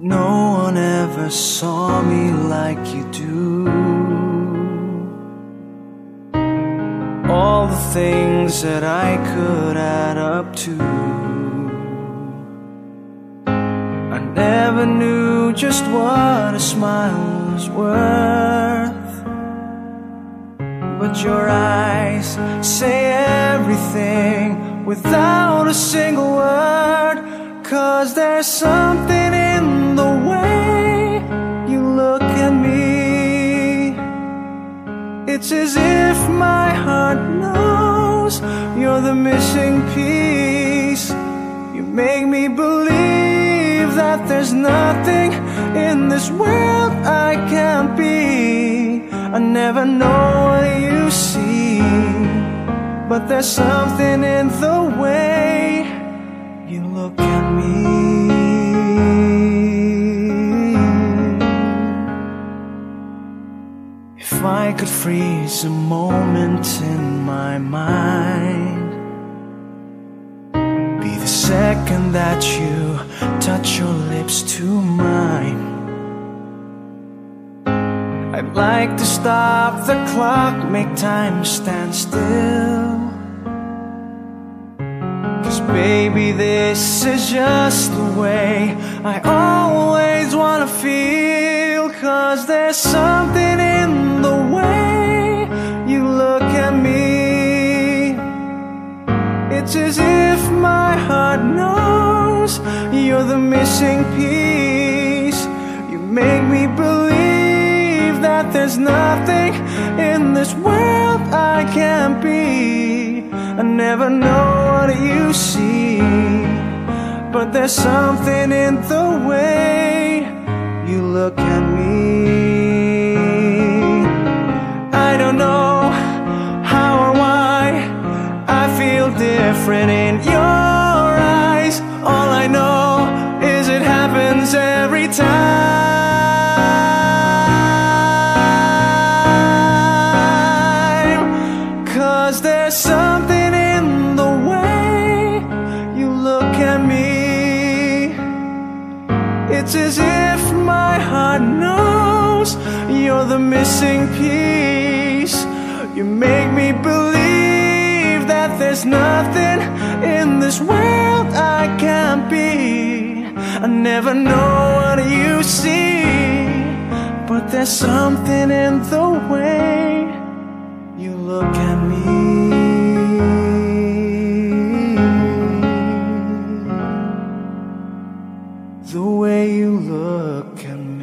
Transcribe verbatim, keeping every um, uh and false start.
No one ever saw me like you do. All the things that I could add up to, I never knew just what a smile was worth. But your eyes say everything without a single word. 'Cause there's something in the way you look at me. It's as if my heart knows you're the missing piece. You make me believe that there's nothing in this world I can't be. I never know what you see, but there's something in the way you look at me. If I could freeze a moment in my mind, be the second that you touch your lips to mine. I'd like to stop the clock, make time stand still. 'Cause baby, this is just the way I always wanna feel. 'Cause there's something in the way you look at me. It's as if my heart knows you're the missing piece. You make me believe that there's nothing in this world I can't be. I never know what you see, but there's something in the way you look at me. I don't know how or why I feel different in your eyes. All I know is it happens every time. 'Cause there's something in the way you look at me. It's as if my heart knows you're the missing piece. You make me believe that there's nothing in this world I can't be. I never know what you see, but there's something in the way you look at me. The way you look at me.